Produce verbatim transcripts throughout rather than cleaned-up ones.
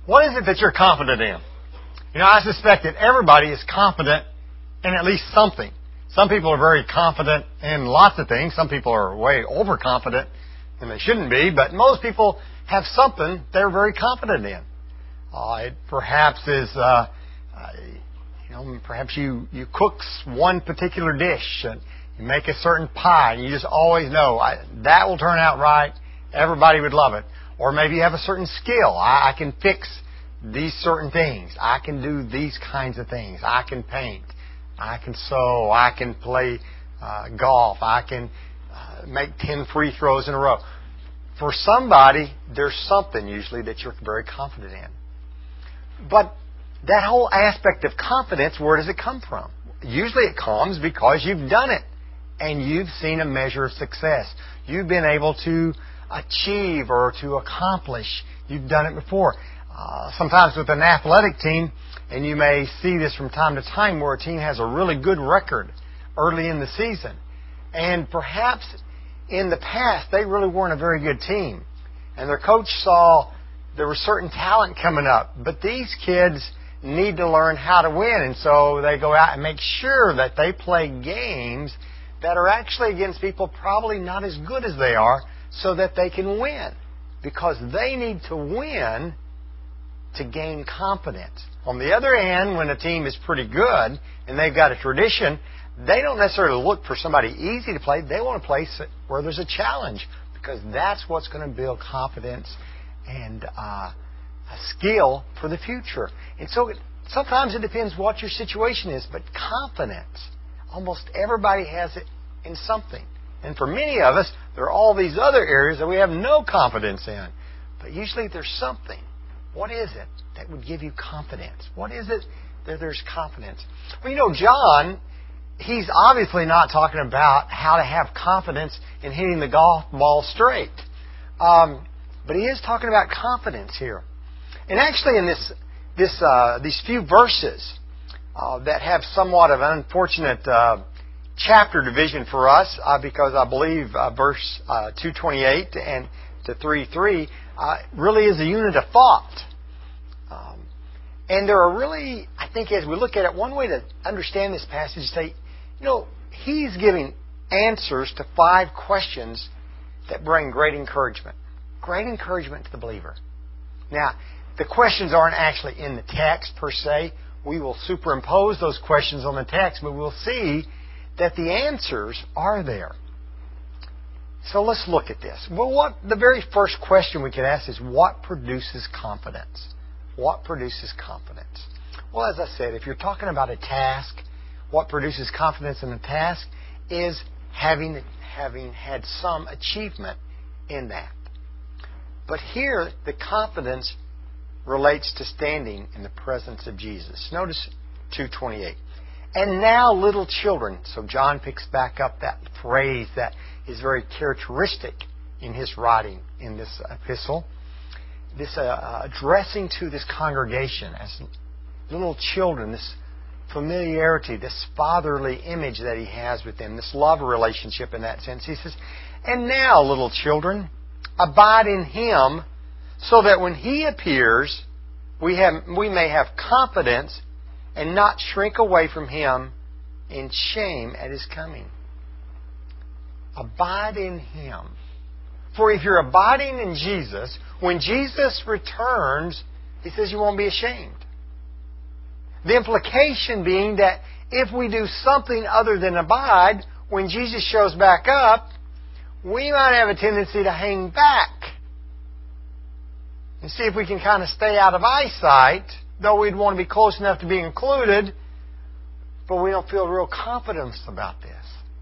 What is it that you're confident in? You know, I suspect that everybody is confident in at least something. Some people are very confident in lots of things. Some people are way overconfident, and they shouldn't be. But most people have something they're very confident in. Uh, it perhaps is, uh, uh, you know, perhaps you, you cook one particular dish, and you make a certain pie, and you just always know I, that will turn out right. Everybody would love it. Or maybe you have a certain skill. I, I can fix these certain things. I can do these kinds of things. I can paint. I can sew. I can play uh, golf. I can uh, make ten free throws in a row. For somebody, there's something usually that you're very confident in. But that whole aspect of confidence, where does it come from? Usually it comes because you've done it and you've seen a measure of success. You've been able to achieve or to accomplish. You've done it before. Uh, sometimes with an athletic team, and you may see this from time to time, where a team has a really good record early in the season. And perhaps in the past, they really weren't a very good team. And their coach saw there was certain talent coming up. But these kids need to learn how to win. And so they go out and make sure that they play games that are actually against people probably not as good as they are, so that they can win. Because they need to win to gain confidence. On the other hand, when a team is pretty good and they've got a tradition, they don't necessarily look for somebody easy to play. They want to play where there's a challenge, because that's what's going to build confidence and uh, a skill for the future. And so it, sometimes it depends what your situation is, but confidence, almost everybody has it in something. And for many of us, there are all these other areas that we have no confidence in. But usually there's something. What is it that would give you confidence? What is it that there's confidence? Well, you know, John, he's obviously not talking about how to have confidence in hitting the golf ball straight. Um, but he is talking about confidence here. And actually in this, this, uh, these few verses uh, that have somewhat of an unfortunate uh, chapter division for us, uh, because I believe uh, verse uh, two twenty-eight and to three three uh, really is a unit of thought. Um, and there are really, I think as we look at it, one way to understand this passage is say, you know, he's giving answers to five questions that bring great encouragement. Great encouragement to the believer. Now, the questions aren't actually in the text per se. We will superimpose those questions on the text, but we'll see that the answers are there. So let's look at this. Well, what the very first question we could ask is, what produces confidence? What produces confidence? Well, as I said, if you're talking about a task, what produces confidence in a task is having having had some achievement in that. But here, the confidence relates to standing in the presence of Jesus. Notice two twenty-eight. And now, little children. So John picks back up that phrase that is very characteristic in his writing in this epistle. This uh, addressing to this congregation as little children, this familiarity, this fatherly image that he has with them, this love relationship in that sense. He says, and now, little children, abide in Him, so that when He appears, we have we may have confidence and not shrink away from Him in shame at His coming. Abide in Him. For if you're abiding in Jesus, when Jesus returns, He says you won't be ashamed. The implication being that if we do something other than abide, when Jesus shows back up, we might have a tendency to hang back and see if we can kind of stay out of eyesight, though we'd want to be close enough to be included, but we don't feel real confidence about this.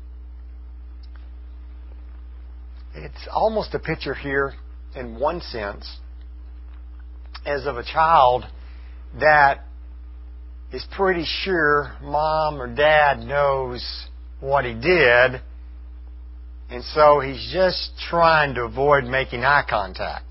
It's almost a picture here, in one sense, as of a child that is pretty sure mom or dad knows what he did, and so he's just trying to avoid making eye contact.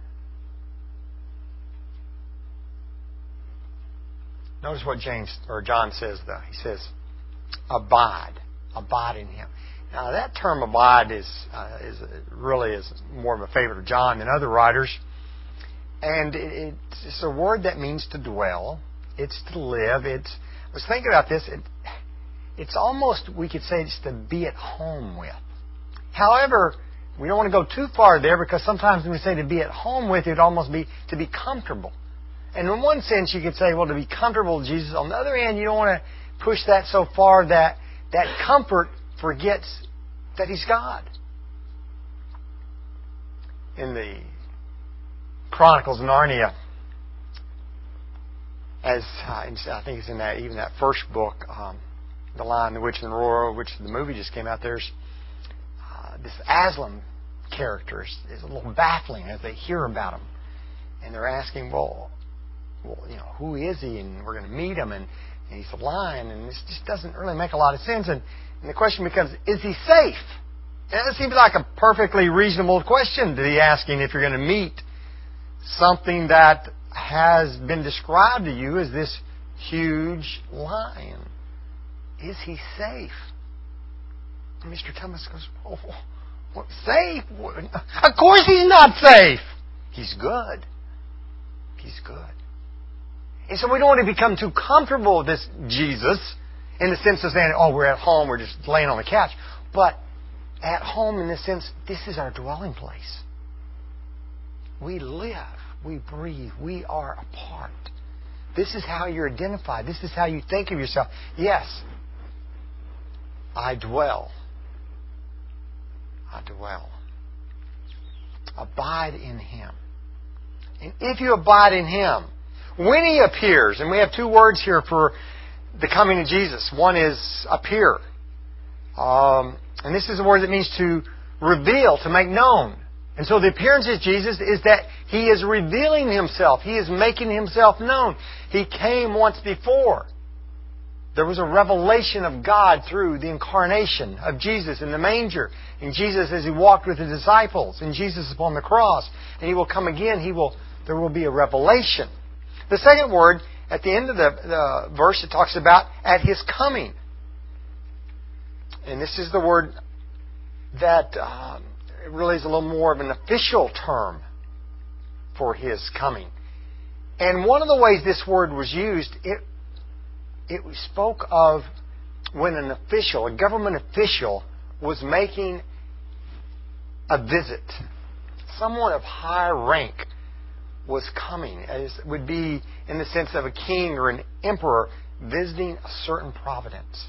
Notice what James or John says, though. He says, abide. Abide in Him. Now, that term abide is, uh, is really is more of a favorite of John than other writers. And it, it's a word that means to dwell. It's to live. It's, I was thinking about this. It, it's almost, we could say, it's to be at home with. However, we don't want to go too far there, because sometimes when we say to be at home with, it would almost be to be comfortable. And in one sense, you could say, well, to be comfortable with Jesus. On the other hand, you don't want to push that so far that that comfort forgets that He's God. In the Chronicles of Narnia, as uh, I think it's in that even that first book, um, The Lion, the Witch, and the Royal, which the movie just came out. There's uh, this Aslan character is, is a little baffling as they hear about him, and they're asking, well, well, you know, who is he? And we're going to meet him, and, and he's a lion, and this just doesn't really make a lot of sense. And, and the question becomes, is he safe? And it seems like a perfectly reasonable question to be asking if you're going to meet something that has been described to you as this huge lion. Is he safe? And Mister Thomas goes, oh, what, safe? Of course he's not safe. He's good. He's good. And so we don't want to become too comfortable with this Jesus in the sense of saying, oh, we're at home, we're just laying on the couch. But at home in the sense, this is our dwelling place. We live. We breathe. We are a part. This is how you're identified. This is how you think of yourself. Yes, I dwell. I dwell. Abide in Him. And if you abide in Him, when He appears, and we have two words here for the coming of Jesus. One is appear. Um, and this is a word that means to reveal, to make known. And so the appearance of Jesus is that He is revealing Himself. He is making Himself known. He came once before. There was a revelation of God through the incarnation of Jesus in the manger. And Jesus as He walked with the disciples. And Jesus upon the cross. And He will come again. He will. There will be a revelation. The second word, at the end of the, the verse, it talks about at His coming. And this is the word that... Um, It really is a little more of an official term for His coming. And one of the ways this word was used, it, it spoke of when an official, a government official, was making a visit. Someone of high rank was coming, as would be in the sense of a king or an emperor visiting a certain province.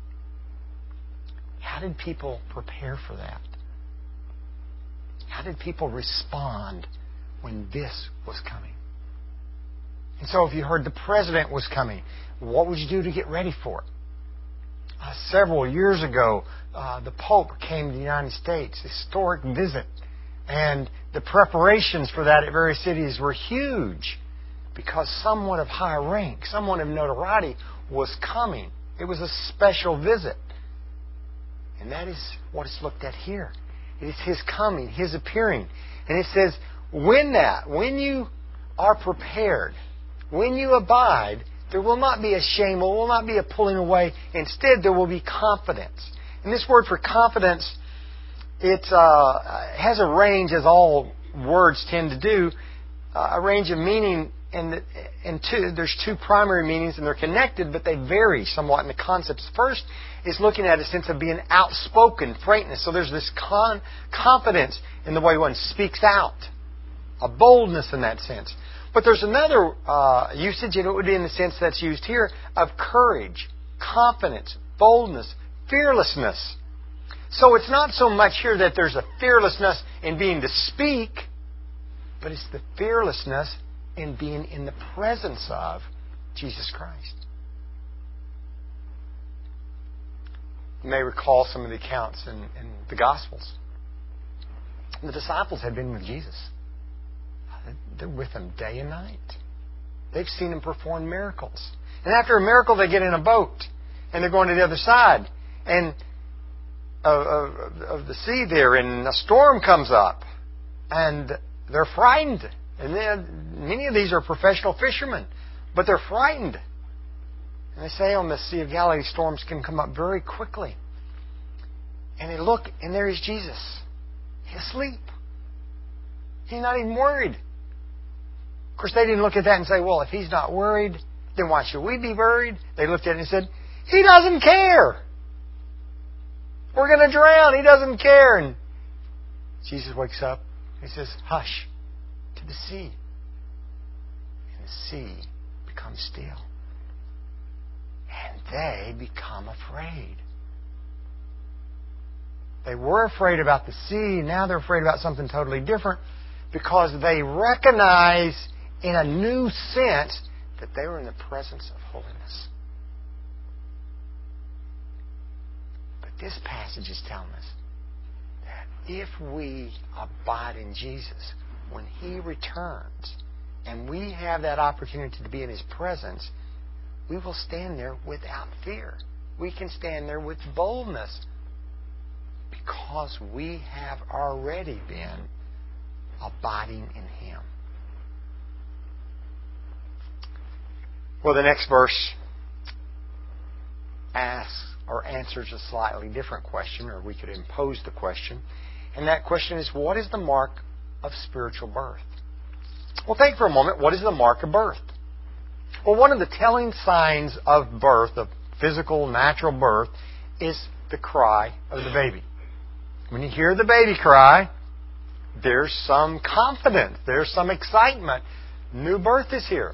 How did people prepare for that? How did people respond when this was coming? And so if you heard the president was coming, what would you do to get ready for it? Uh, several years ago, uh, the Pope came to the United States, historic visit. And the preparations for that at various cities were huge because someone of high rank, someone of notoriety was coming. It was a special visit. And that is what is looked at here. It is His coming, His appearing. And it says, when that, when you are prepared, when you abide, there will not be a shame, there will not be a pulling away. Instead, there will be confidence. And this word for confidence, it uh, has a range, as all words tend to do, uh, a range of meaning. And, and two, there's two primary meanings, and they're connected, but they vary somewhat in the concepts. First is looking at a sense of being outspoken, frankness. So there's this con- confidence in the way one speaks out, a boldness in that sense. But there's another uh, usage, and it would be in the sense that's used here, of courage, confidence, boldness, fearlessness. So it's not so much here that there's a fearlessness in being to speak, but it's the fearlessness in being in the presence of Jesus Christ. You may recall some of the accounts in, in the Gospels. The disciples had been with Jesus. They're with Him day and night. They've seen Him perform miracles. And after a miracle, they get in a boat. And they're going to the other side. And of, of, of the sea there, and a storm comes up. And they're frightened. And then, many of these are professional fishermen. But they're frightened. And they say on the Sea of Galilee, storms can come up very quickly. And they look, and there is Jesus. He's asleep. He's not even worried. course, they didn't look at that and say, well, if He's not worried, then why should we be worried? They looked at it and said, He doesn't care. We're going to drown. He doesn't care. And Jesus wakes up. He says, hush, to the sea. And the sea becomes still. And they become afraid. They were afraid about the sea. Now they're afraid about something totally different because they recognize in a new sense that they were in the presence of holiness. But this passage is telling us that if we abide in Jesus, when He returns and we have that opportunity to be in His presence, we will stand there without fear. We can stand there with boldness because we have already been abiding in Him. Well, the next verse asks or answers a slightly different question, or we could impose the question. And that question is, what is the mark of spiritual birth? Well, think for a moment, what is the mark of birth? Well, one of the telling signs of birth, of physical, natural birth, is the cry of the baby. When you hear the baby cry, there's some confidence, there's some excitement. New birth is here.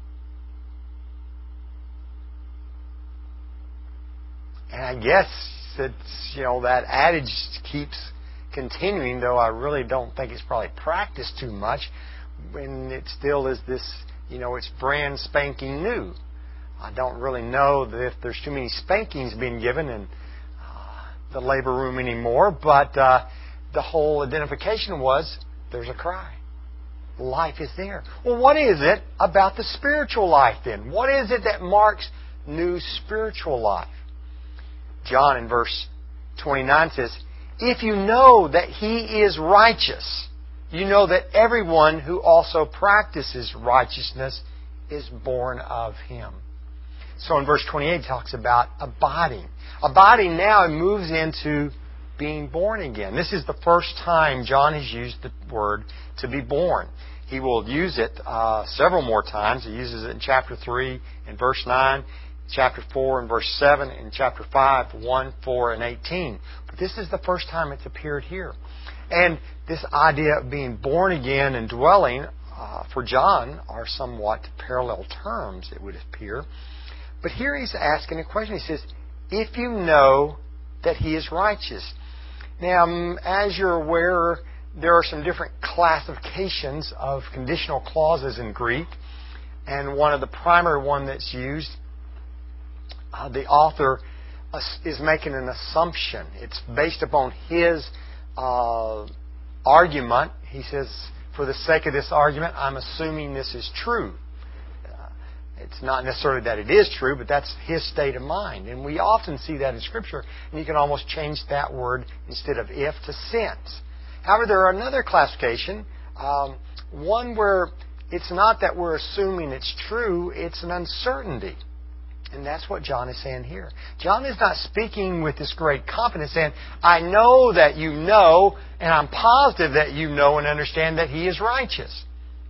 And I guess it's, you know, that adage keeps continuing, though I really don't think it's probably practiced too much, when it still is this, you know, it's brand spanking new. I don't really know that if there's too many spankings being given in uh, the labor room anymore, but uh, the whole identification was there's a cry. Life is there. Well, what is it about the spiritual life then? What is it that marks new spiritual life? John in verse twenty-nine says, if you know that He is righteous, you know that everyone who also practices righteousness is born of Him. So in verse twenty-eight it talks about abiding. Abiding now moves into being born again. This is the first time John has used the word to be born. He will use it uh, several more times. He uses it in chapter three, in verse nine, chapter four, and verse seven, in chapter five, one, four, and eighteen. But this is the first time it's appeared here. And this idea of being born again and dwelling, uh, for John, are somewhat parallel terms, it would appear. But here he's asking a question. He says, if you know that He is righteous. Now, as you're aware, there are some different classifications of conditional clauses in Greek. And one of the primary one that's used, uh, the author is making an assumption. It's based upon his uh, argument. He says, for the sake of this argument, I'm assuming this is true. Uh, it's not necessarily that it is true, but that's his state of mind. And we often see that in Scripture, and you can almost change that word instead of if to since. However, there are another classification, um, one where it's not that we're assuming it's true, it's an uncertainty. And that's what John is saying here. John is not speaking with this great confidence, saying, I know that you know, and I'm positive that you know and understand that He is righteous.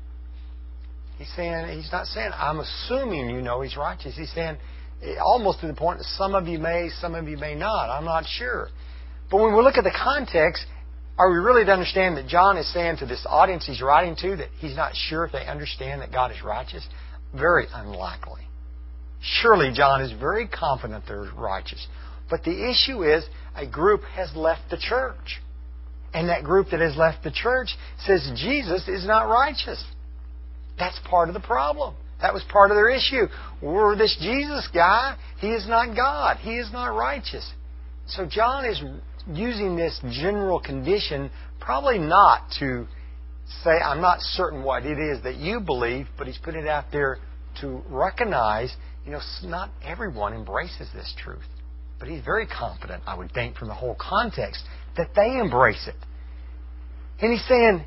He's saying, he's not saying, I'm assuming you know He's righteous. He's saying, almost to the point that some of you may, some of you may not. I'm not sure. But when we look at the context, are we really to understand that John is saying to this audience he's writing to that he's not sure if they understand that God is righteous? Very unlikely. Surely John is very confident they're righteous. But the issue is a group has left the church. And that group that has left the church says Jesus is not righteous. That's part of the problem. That was part of their issue. We're this Jesus guy. He is not God. He is not righteous. So John is using this general condition probably not to say, I'm not certain what it is that you believe, but he's putting it out there to recognize, you know, not everyone embraces this truth. But he's very confident, I would think, from the whole context, that they embrace it. And he's saying,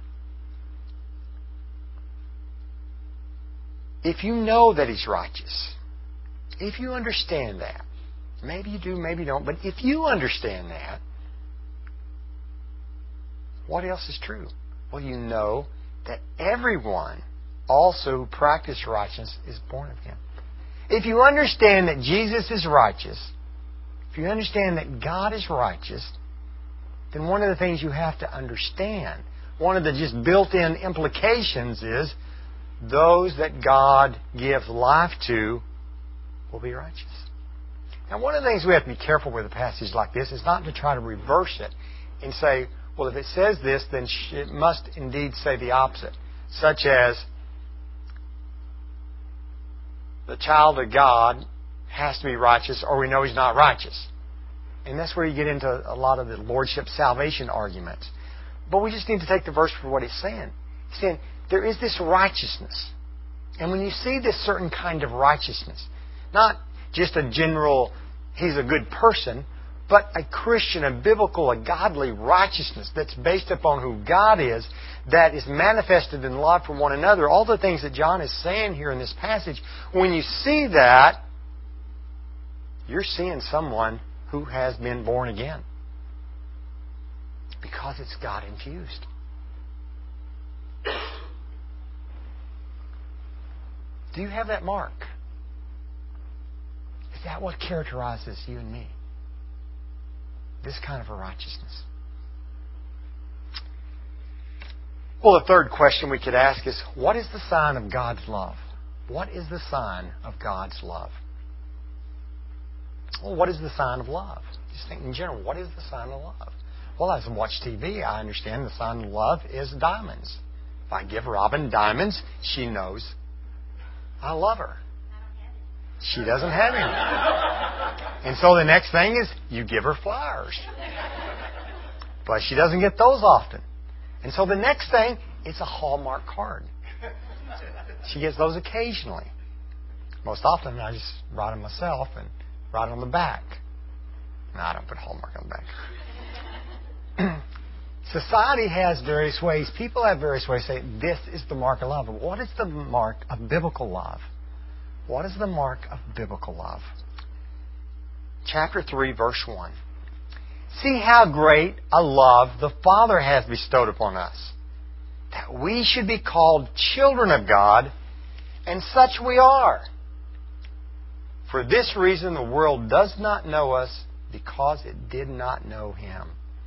if you know that He's righteous, if you understand that, maybe you do, maybe you don't, but if you understand that, what else is true? Well, you know that everyone also who practices righteousness is born of Him. If you understand that Jesus is righteous, if you understand that God is righteous, then one of the things you have to understand, one of the just built-in implications is those that God gives life to will be righteous. Now, one of the things we have to be careful with a passage like this is not to try to reverse it and say, well, if it says this, then it must indeed say the opposite. Such as, the child of God has to be righteous or we know he's not righteous. And that's where you get into a lot of the lordship salvation arguments. But we just need to take the verse for what it's saying. He's saying, there is this righteousness. And when you see this certain kind of righteousness, not just a general, he's a good person, but a Christian, a biblical, a godly righteousness that's based upon who God is, that is manifested in love for one another. All the things that John is saying here in this passage, when you see that, you're seeing someone who has been born again. Because it's God infused. Do you have that mark? Is that what characterizes you and me? This kind of a righteousness. Well, the third question we could ask is, what is the sign of God's love? What is the sign of God's love? Well, what is the sign of love? Just think in general, what is the sign of love? Well, as I watch T V, I understand the sign of love is diamonds. If I give Robin diamonds, she knows I love her. She doesn't have any. And so the next thing is you give her flowers. But she doesn't get those often. And so the next thing is a Hallmark card. She gets those occasionally. Most often I just write them myself and write on the back. No, I don't put Hallmark on the back. Society has various ways. People have various ways to say, this is the mark of love. But what is the mark of biblical love? What is the mark of biblical love? Chapter three, verse one. See how great a love the Father has bestowed upon us, that we should be called children of God, and such we are. For this reason the world does not know us, because it did not know Him.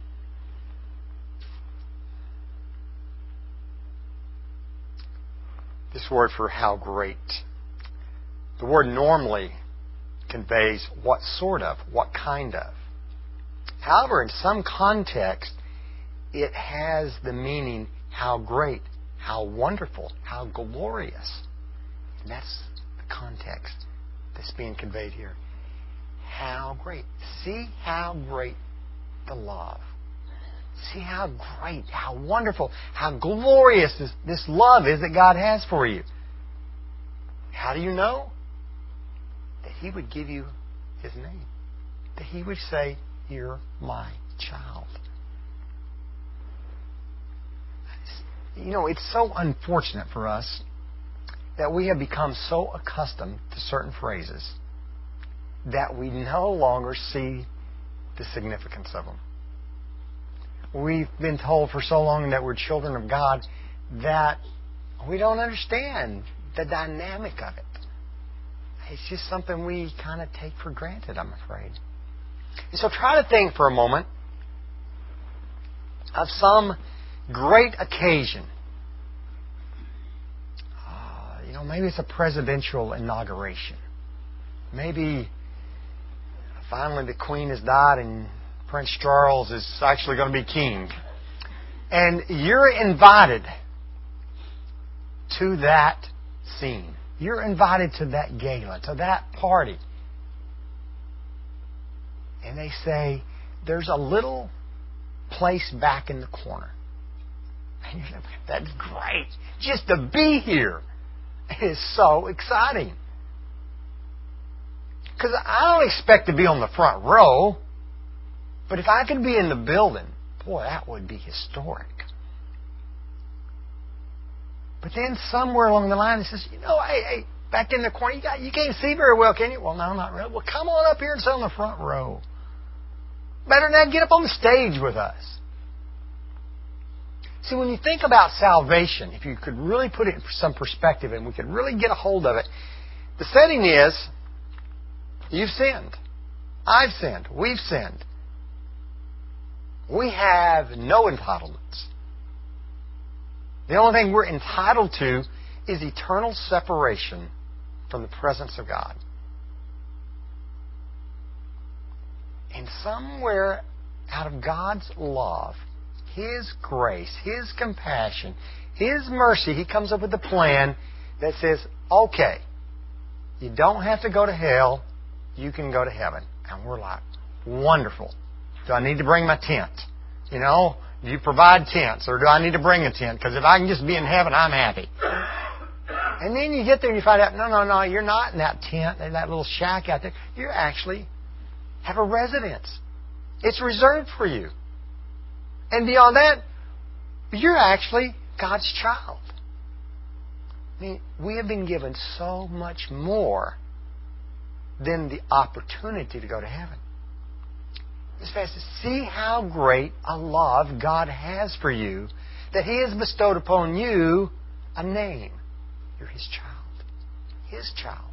This word for how great. The word normally conveys what sort of, what kind of. However, in some context, it has the meaning how great, how wonderful, how glorious. And that's the context that's being conveyed here. How great. See how great the love. See how great, how wonderful, how glorious this, this love is that God has for you. How do you know? That He would give you His name. That He would say, you're my child. You know, it's so unfortunate for us that we have become so accustomed to certain phrases that we no longer see the significance of them. We've been told for so long that we're children of God that we don't understand the dynamic of it. It's just something we kind of take for granted, I'm afraid. And so try to think for a moment of some great occasion. Uh, you know, maybe it's a presidential inauguration. Maybe finally the Queen has died and Prince Charles is actually going to be king. And you're invited to that scene. You're invited to that gala, to that party. And they say, there's a little place back in the corner. And you're like, that's great. Just to be here is so exciting. Because I don't expect to be on the front row. But if I could be in the building, boy, that would be historic. But then somewhere along the line it says, you know, hey, hey, back in the corner, you got you can't see very well, can you? Well, no, not really. Well, come on up here and sit on the front row. Better than that, get up on the stage with us. See, when you think about salvation, if you could really put it in some perspective and we could really get a hold of it, the setting is, you've sinned. I've sinned. We've sinned. We have no entitlements. The only thing we're entitled to is eternal separation from the presence of God. And somewhere out of God's love, His grace, His compassion, His mercy, He comes up with a plan that says, okay, you don't have to go to hell, you can go to heaven. And we're like, wonderful. Do I need to bring my tent? You know, do you provide tents, or do I need to bring a tent? Because if I can just be in heaven, I'm happy. And then you get there and you find out, no, no, no, you're not in that tent, in that little shack out there. You actually have a residence. It's reserved for you. And beyond that, you're actually God's child. I mean, we have been given so much more than the opportunity to go to heaven. It's fast to see how great a love God has for you, that He has bestowed upon you a name. You're His child. His child.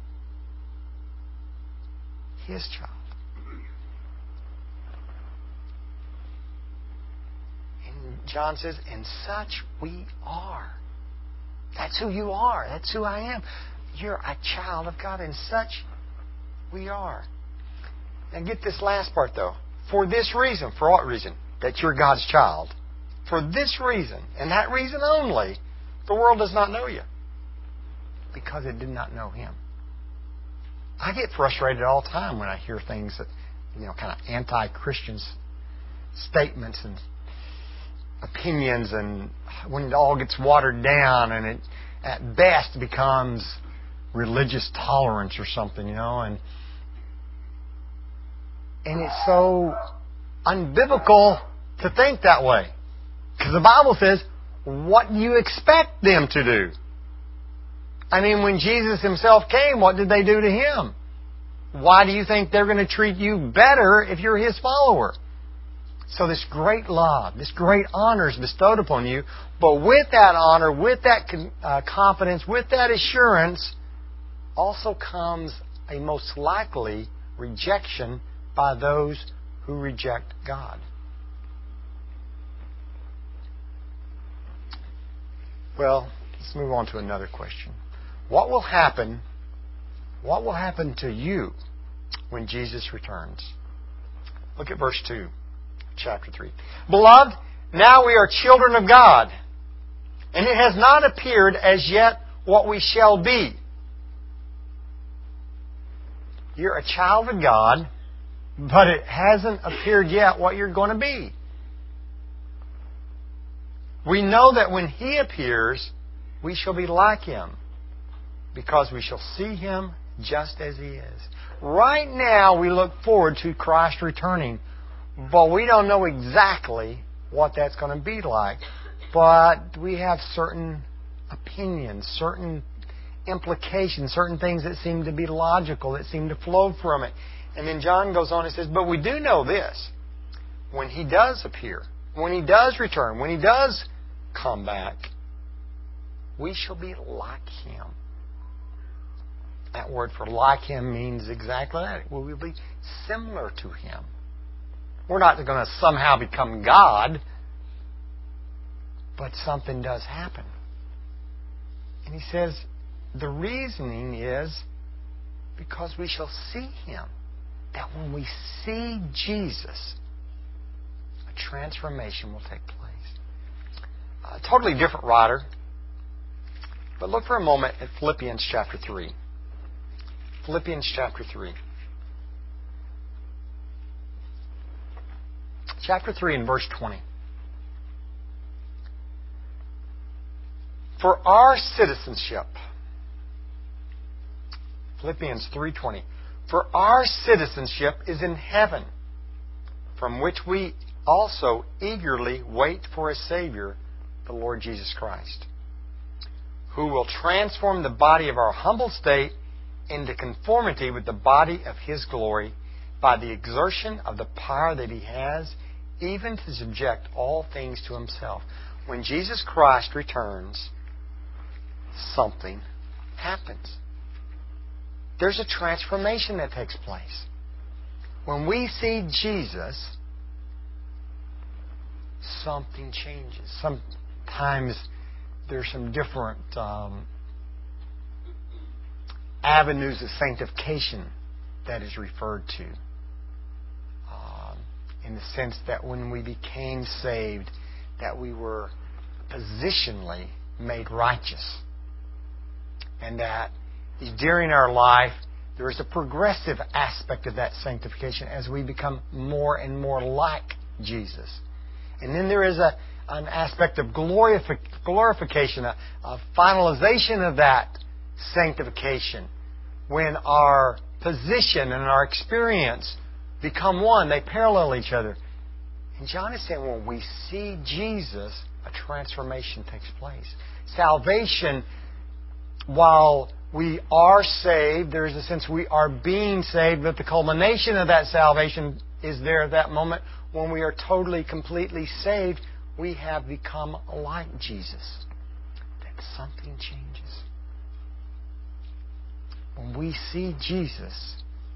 His child. And John says, and such we are. That's who you are. That's who I am. You're a child of God, and such we are. And get this last part, though. For this reason. For what reason? That you're God's child. For this reason, and that reason only, the world does not know you. Because it did not know Him. I get frustrated all the time when I hear things that, you know, kind of anti-Christian statements and opinions, and when it all gets watered down and it, at best, becomes religious tolerance or something, you know, and And it's so unbiblical to think that way. Because the Bible says, what do you expect them to do? I mean, when Jesus Himself came, what did they do to Him? Why do you think they're going to treat you better if you're His follower? So this great love, this great honor is bestowed upon you. But with that honor, with that uh, confidence, with that assurance, also comes a most likely rejection by those who reject God. Well, let's move on to another question. What will happen, what will happen to you when Jesus returns? Look at verse two, chapter three. Beloved, now we are children of God, and it has not appeared as yet what we shall be. You're a child of God, but it hasn't appeared yet what you're going to be. We know that when He appears, we shall be like Him, because we shall see Him just as He is. Right now, we look forward to Christ returning, but we don't know exactly what that's going to be like. But we have certain opinions, certain implications, certain things that seem to be logical, that seem to flow from it. And then John goes on and says, but we do know this. When He does appear, when He does return, when He does come back, we shall be like Him. That word for like Him means exactly that. We will be similar to Him. We're not going to somehow become God, but something does happen. And he says, the reasoning is because we shall see Him. That when we see Jesus, a transformation will take place. A totally different writer. But look for a moment at Philippians chapter three. Philippians chapter three. Chapter three and verse twenty. For our citizenship, Philippians three twenty. For our citizenship is in heaven, from which we also eagerly wait for a Savior, the Lord Jesus Christ, who will transform the body of our humble state into conformity with the body of His glory by the exertion of the power that He has, even to subject all things to Himself. when Jesus Christ returns, something happens. There's a transformation that takes place. When we see Jesus, something changes. Sometimes there's some different um, avenues of sanctification that is referred to. Um, in the sense that when we became saved, that we were positionally made righteous. And that during our life, there is a progressive aspect of that sanctification as we become more and more like Jesus. And then there is a, an aspect of glorific, glorification, a, a finalization of that sanctification, when our position and our experience become one. They parallel each other. And John is saying when we see Jesus, a transformation takes place. Salvation, while we are saved, there is a sense we are being saved, but the culmination of that salvation is there at that moment. When we are totally, completely saved, we have become like Jesus. That something changes. When we see Jesus,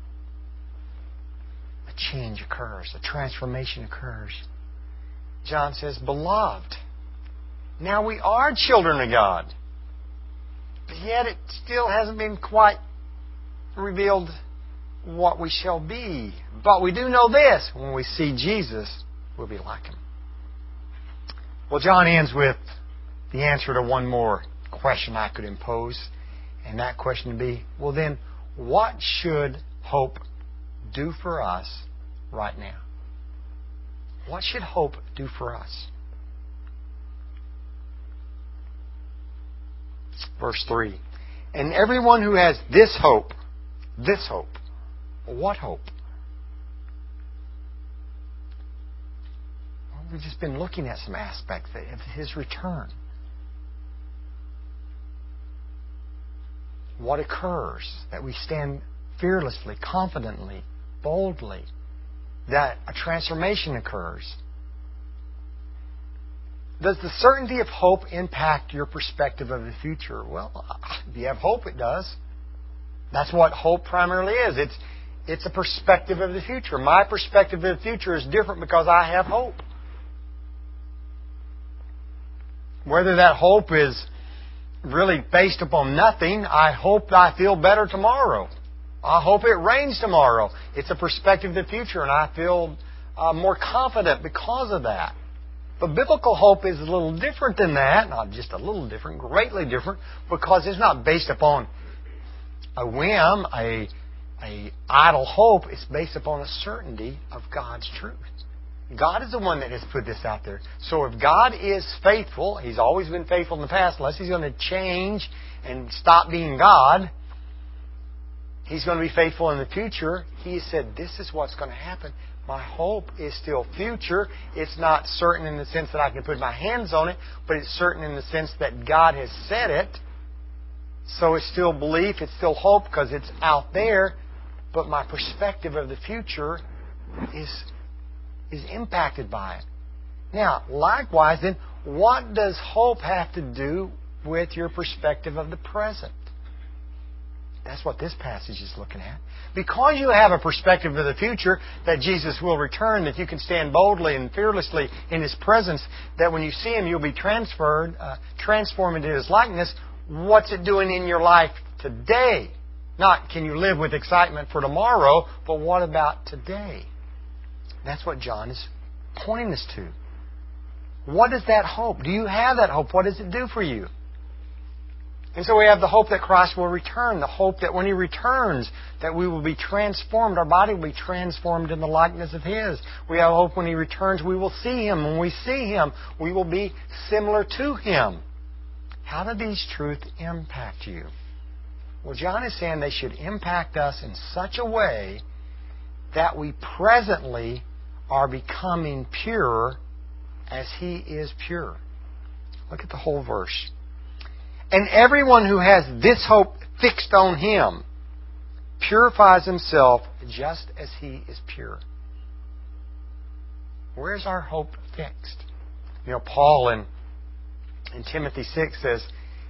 a change occurs, a transformation occurs. John says, "Beloved, now we are children of God." But yet it still hasn't been quite revealed what we shall be. But we do know this: when we see Jesus, we'll be like Him. Well, John ends with the answer to one more question I could impose. And that question would be, well then, what should hope do for us right now? What should hope do for us? Verse three. And everyone who has this hope, this hope, what hope? Well, we've just been looking at some aspects of His return. What occurs? That we stand fearlessly, confidently, boldly. That a transformation occurs. Does the certainty of hope impact your perspective of the future? Well, if you have hope, it does. That's what hope primarily is. It's, it's a perspective of the future. My perspective of the future is different because I have hope. Whether that hope is really based upon nothing, I hope I feel better tomorrow. I hope it rains tomorrow. It's a perspective of the future, and I feel uh, more confident because of that. But biblical hope is a little different than that. Not just a little different, greatly different, because it's not based upon a whim, a, a idle hope. It's based upon a certainty of God's truth. God is the one that has put this out there. So if God is faithful, He's always been faithful in the past, unless He's going to change and stop being God, He's going to be faithful in the future. He said, this is what's going to happen. My hope is still future. It's not certain in the sense that I can put my hands on it, but it's certain in the sense that God has said it. So it's still belief, it's still hope because it's out there, but my perspective of the future is, is impacted by it. Now, likewise then, what does hope have to do with your perspective of the present? That's what this passage is looking at. Because you have a perspective of the future, that Jesus will return, that you can stand boldly and fearlessly in His presence, that when you see Him, you'll be transferred, uh, transformed into His likeness. What's it doing in your life today? Not can you live with excitement for tomorrow, but what about today? That's what John is pointing us to. What is that hope? Do you have that hope? What does it do for you? And so we have the hope that Christ will return, the hope that when He returns, that we will be transformed, our body will be transformed in the likeness of His. We have hope when He returns, we will see Him. When we see Him, we will be similar to Him. How do these truths impact you? Well, John is saying they should impact us in such a way that we presently are becoming pure as He is pure. Look at the whole verse. And everyone who has this hope fixed on Him purifies himself just as He is pure. Where's our hope fixed? You know, Paul in in Timothy six says,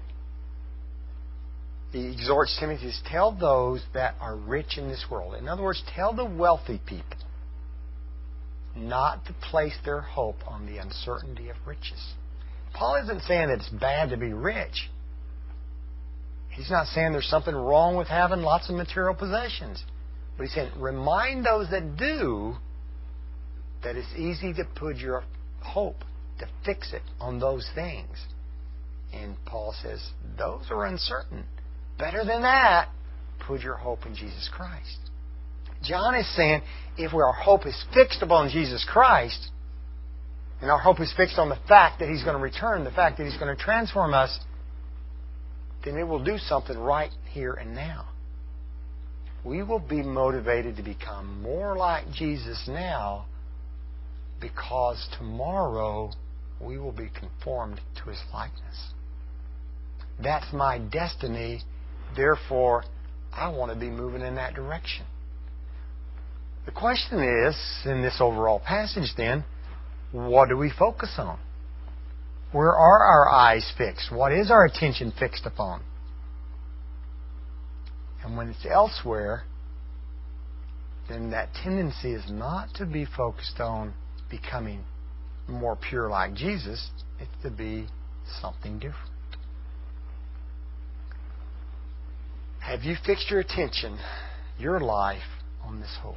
he exhorts Timothy to tell those that are rich in this world. In other words, tell the wealthy people not to place their hope on the uncertainty of riches. Paul isn't saying that it's bad to be rich. He's not saying there's something wrong with having lots of material possessions. But he's saying, remind those that do that it's easy to put your hope, to fix it on those things. And Paul says, those are uncertain. Better than that, put your hope in Jesus Christ. John is saying, if our hope is fixed upon Jesus Christ, and our hope is fixed on the fact that He's going to return, the fact that He's going to transform us, then it will do something right here and now. We will be motivated to become more like Jesus now, because tomorrow we will be conformed to His likeness. That's my destiny. Therefore, I want to be moving in that direction. The question is, in this overall passage then, what do we focus on? Where are our eyes fixed? What is our attention fixed upon? And when it's elsewhere, then that tendency is not to be focused on becoming more pure like Jesus. It's to be something different. Have you fixed your attention, your life, on this hope?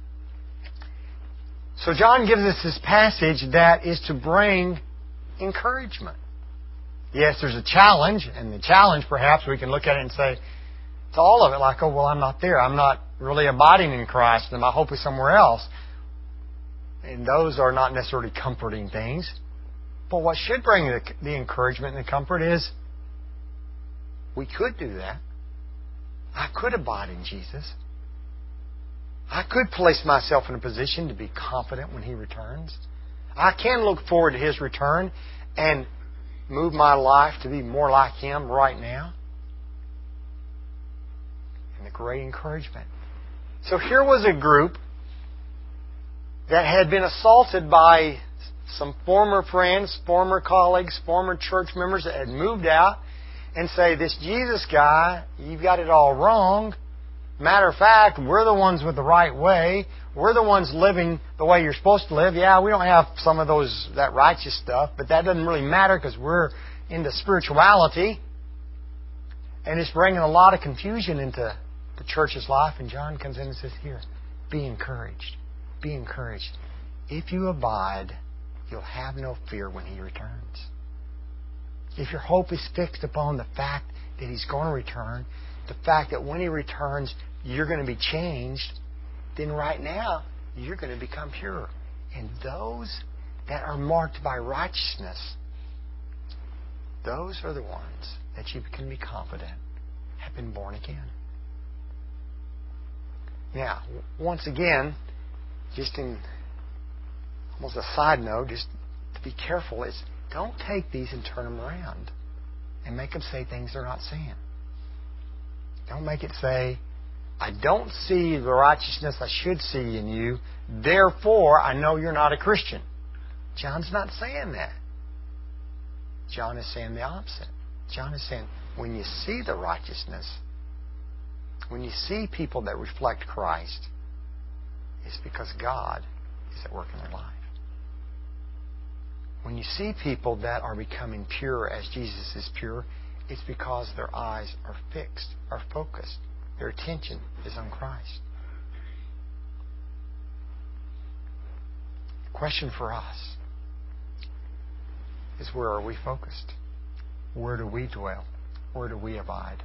So John gives us this passage that is to bring encouragement. Yes, there's a challenge, and the challenge, perhaps, we can look at it and say, it's all of it, like, oh, well, I'm not there. I'm not really abiding in Christ, and my hope is somewhere else. And those are not necessarily comforting things. But what should bring the, the encouragement and the comfort is, we could do that. I could abide in Jesus. I could place myself in a position to be confident when He returns. I can look forward to His return and move my life to be more like Him right now. And a great encouragement. So here was a group that had been assaulted by some former friends, former colleagues, former church members that had moved out and say, this Jesus guy, you've got it all wrong. Matter of fact, we're the ones with the right way. We're the ones living the way you're supposed to live. Yeah, we don't have some of those that righteous stuff, but that doesn't really matter because we're into spirituality. And it's bringing a lot of confusion into the church's life. And John comes in and says, here, be encouraged. Be encouraged. If you abide, you'll have no fear when He returns. If your hope is fixed upon the fact that He's going to return, the fact that when He returns, you're going to be changed, then right now, you're going to become pure. And those that are marked by righteousness, those are the ones that you can be confident have been born again. Now, once again, just in almost a side note, just to be careful, is don't take these and turn them around and make them say things they're not saying. Don't make it say, I don't see the righteousness I should see in you, therefore I know you're not a Christian. John's not saying that. John is saying the opposite. John is saying, when you see the righteousness, when you see people that reflect Christ, it's because God is at work in their life. When you see people that are becoming pure as Jesus is pure, it's because their eyes are fixed, are focused. Their attention is on Christ. The question for us is, where are we focused? Where do we dwell? Where do we abide?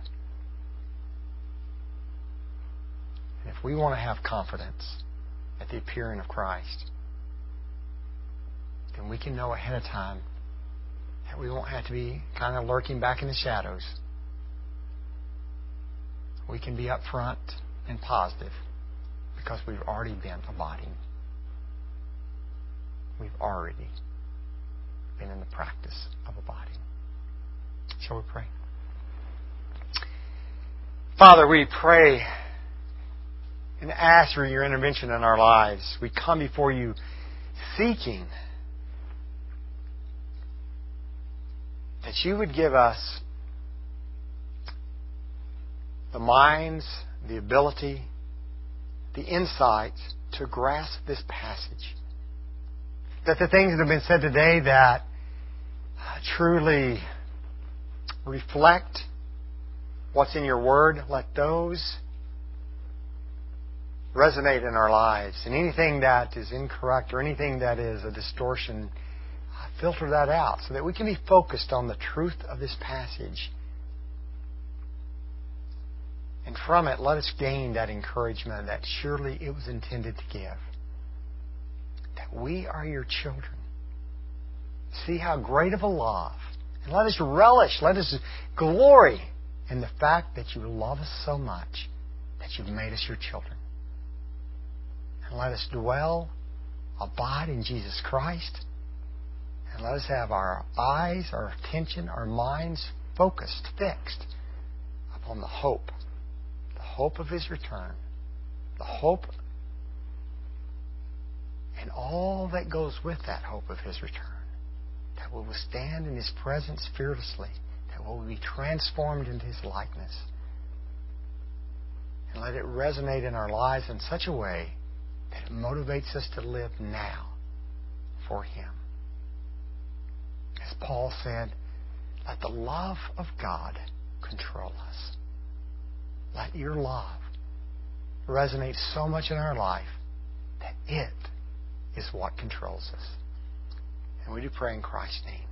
And if we want to have confidence at the appearing of Christ, then we can know ahead of time that we won't have to be kind of lurking back in the shadows. We can be up front and positive because we've already been abiding. We've already been in the practice of abiding. Shall we pray? Father, we pray and ask for your intervention in our lives. We come before you seeking that that you would give us the minds, the ability, the insights to grasp this passage. That the things that have been said today that truly reflect what's in your Word, let those resonate in our lives. And anything that is incorrect or anything that is a distortion, filter that out so that we can be focused on the truth of this passage. And from it, let us gain that encouragement that surely it was intended to give. That we are your children. See how great of a love. And let us relish, let us glory in the fact that you love us so much that you've made us your children. And let us dwell, abide in Jesus Christ. And let us have our eyes, our attention, our minds focused, fixed upon the hope. The hope of His return. The hope and all that goes with that hope of His return. That we will stand in His presence fearlessly. That we will be transformed into His likeness. And let it resonate in our lives in such a way that it motivates us to live now for Him. As Paul said, let the love of God control us. Let your love resonate so much in our life that it is what controls us. And we do pray in Christ's name.